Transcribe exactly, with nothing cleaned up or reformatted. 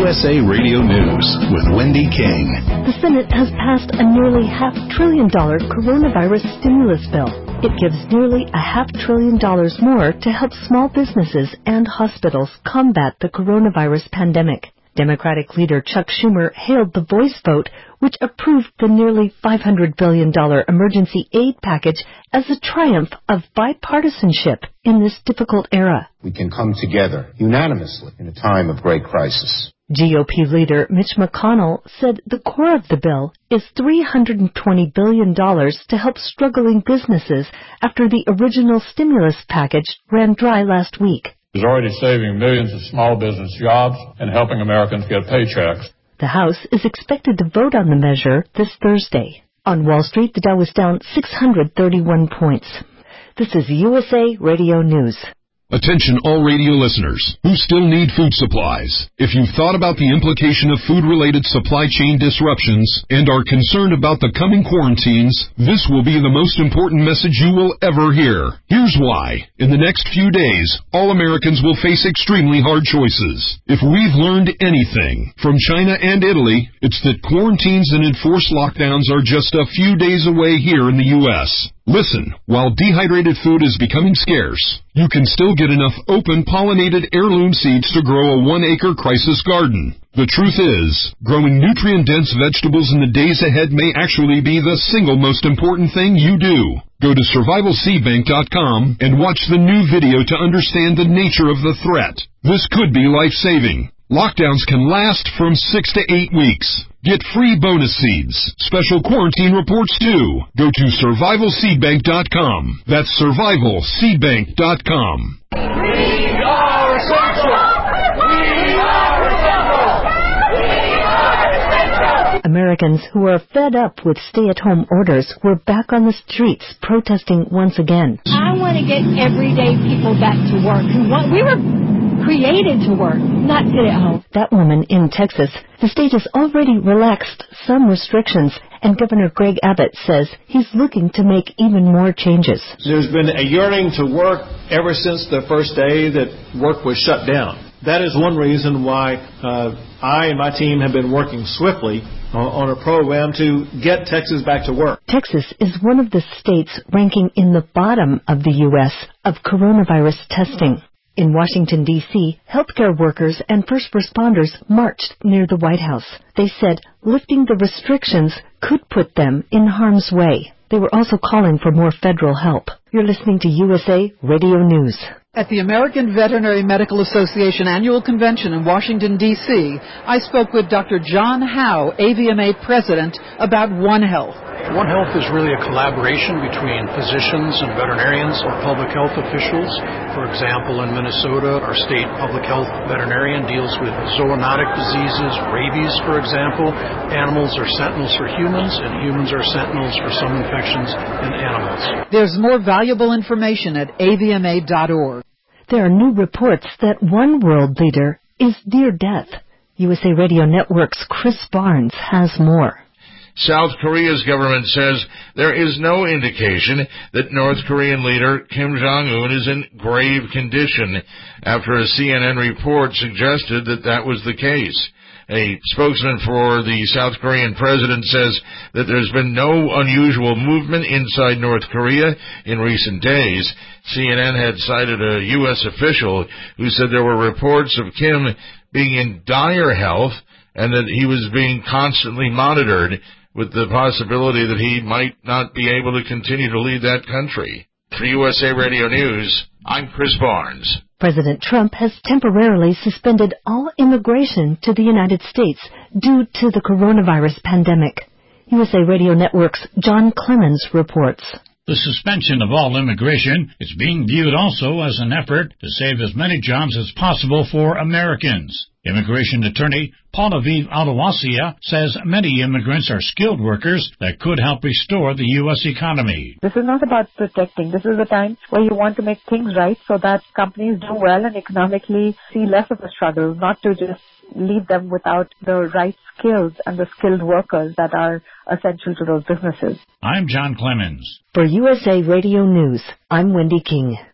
S A Radio News with Wendy King. The Senate has passed a nearly half trillion dollar coronavirus stimulus bill. It gives nearly a half trillion dollars more to help small businesses and hospitals combat the coronavirus pandemic. Democratic leader Chuck Schumer hailed the voice vote, which approved the nearly five hundred billion dollars emergency aid package as a triumph of bipartisanship in this difficult era. We can come together unanimously in a time of great crisis. G O P leader Mitch McConnell said the core of the bill is three hundred twenty billion dollars to help struggling businesses after the original stimulus package ran dry last week. It's already saving millions of small business jobs and helping Americans get paychecks. The House is expected to vote on the measure this Thursday. On Wall Street, the Dow was down six hundred thirty-one points. This is U S A Radio News. Attention all radio listeners who still need food supplies. If you've thought about the implication of food-related supply chain disruptions and are concerned about the coming quarantines, this will be the most important message you will ever hear. Here's why. In the next few days, all Americans will face extremely hard choices. If we've learned anything from China and Italy, it's that quarantines and enforced lockdowns are just a few days away here in the U S Listen, while dehydrated food is becoming scarce, you can still get enough open pollinated heirloom seeds to grow a one-acre crisis garden. The truth is, growing nutrient-dense vegetables in the days ahead may actually be the single most important thing you do. Go to survival seed bank dot com and watch the new video to understand the nature of the threat. This could be life-saving. Lockdowns can last from six to eight weeks. Get free bonus seeds, special quarantine reports too. Go to survival seed bank dot com. That's survival seed bank dot com. We are essential! We are essential! We are essential! Americans who are fed up with stay-at-home orders were back on the streets protesting once again. I want to get everyday people back to work. We were created to work, not sit at home. That woman in Texas. The state has already relaxed some restrictions, and Governor Greg Abbott says he's looking to make even more changes. There's been a yearning to work ever since the first day that work was shut down. That is one reason why uh, I and my team have been working swiftly on a program to get Texas back to work. Texas is one of the states ranking in the bottom of the U S of coronavirus testing. In Washington, D C, healthcare workers and first responders marched near the White House. They said lifting the restrictions could put them in harm's way. They were also calling for more federal help. You're listening to U S A Radio News. At the American Veterinary Medical Association Annual Convention in Washington, D C, I spoke with Doctor John Howe, A V M A President, about One Health. One Health is really a collaboration between physicians and veterinarians or public health officials. For example, in Minnesota, our state public health veterinarian deals with zoonotic diseases, rabies, for example. Animals are sentinels for humans, and humans are sentinels for some infections in animals. There's more valuable information at A V M A dot org. There are new reports that one world leader is near death. U S A Radio Network's Chris Barnes has more. South Korea's government says there is no indication that North Korean leader Kim Jong-un is in grave condition after a C N N report suggested that that was the case. A spokesman for the South Korean president says that there's been no unusual movement inside North Korea in recent days. C N N had cited a U S official who said there were reports of Kim being in dire health and that he was being constantly monitored, with the possibility that he might not be able to continue to lead that country. For U S A Radio News, I'm Chris Barnes. President Trump has temporarily suspended all immigration to the United States due to the coronavirus pandemic. U S A Radio Network's John Clemens reports. The suspension of all immigration is being viewed also as an effort to save as many jobs as possible for Americans. Immigration attorney Paulaviv Alawasia says many immigrants are skilled workers that could help restore the U S economy. This is not about protecting. This is a time where you want to make things right so that companies do well and economically see less of a struggle, not to just leave them without the right skills and the skilled workers that are essential to those businesses. I'm John Clemens. For U S A Radio News, I'm Wendy King.